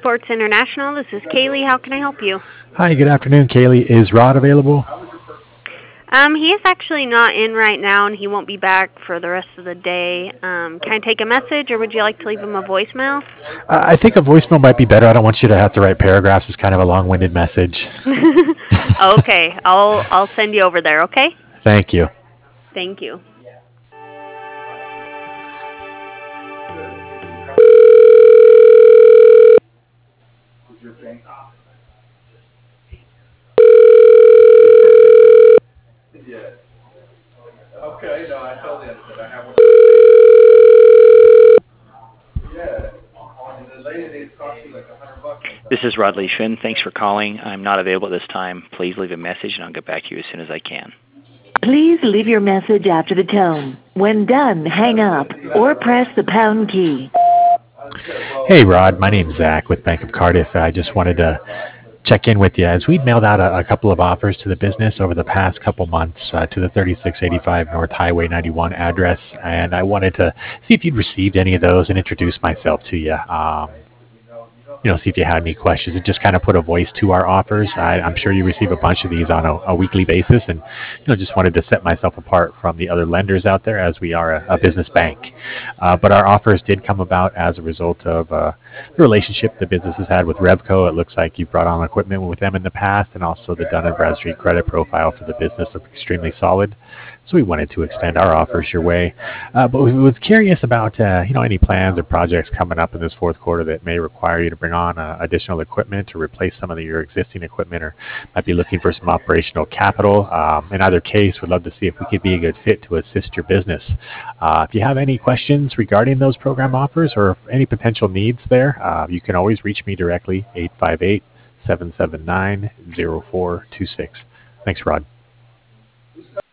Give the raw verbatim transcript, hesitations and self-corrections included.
Sports International. This is Kaylee. How can I help you? Hi, good afternoon, Kaylee. Is Rod available? Um, he is actually not in right now, and he won't be back for the rest of the day. Um, can I take a message, or would you like to leave him a voicemail? Uh, I think a voicemail might be better. I don't want you to have to write paragraphs. It's kind of a long-winded message. Okay, I'll I'll send you over there. Okay. Thank you. Thank you. This is Rod Lee Schwinn. Thanks for calling. I'm not available at this time. Please leave a message and I'll get back to you as soon as I can. Please leave your message after the tone. When done, hang up or press the pound key. Hey, Rod. My name's Zach with Bank of Cardiff. I just wanted to check in with you as we'd mailed out a, a couple of offers to the business over the past couple months uh, to the thirty-six eighty-five North Highway ninety-one address, and I wanted to see if you'd received any of those and introduce myself to you. Um, you know, see if you had any questions and just kind of put a voice to our offers. I, I'm sure you receive a bunch of these on a, a weekly basis, and you know, just wanted to set myself apart from the other lenders out there as we are a, a business bank. Uh, but our offers did come about as a result of uh, the relationship the business has had with Revco. It looks like you've brought on equipment with them in the past, and also the Dun and Bradstreet credit profile for the business looked extremely solid. So we wanted to extend our offers your way. Uh, but we was curious about uh, you know, any plans or projects coming up in this fourth quarter that may require you to bring on uh, additional equipment or replace some of the, your existing equipment, or might be looking for some operational capital. Um, in either case, we'd love to see if we could be a good fit to assist your business. Uh, if you have any questions regarding those program offers or any potential needs there, uh, you can always reach me directly, eight five eight, seven seven nine, zero four two six. Thanks, Rod.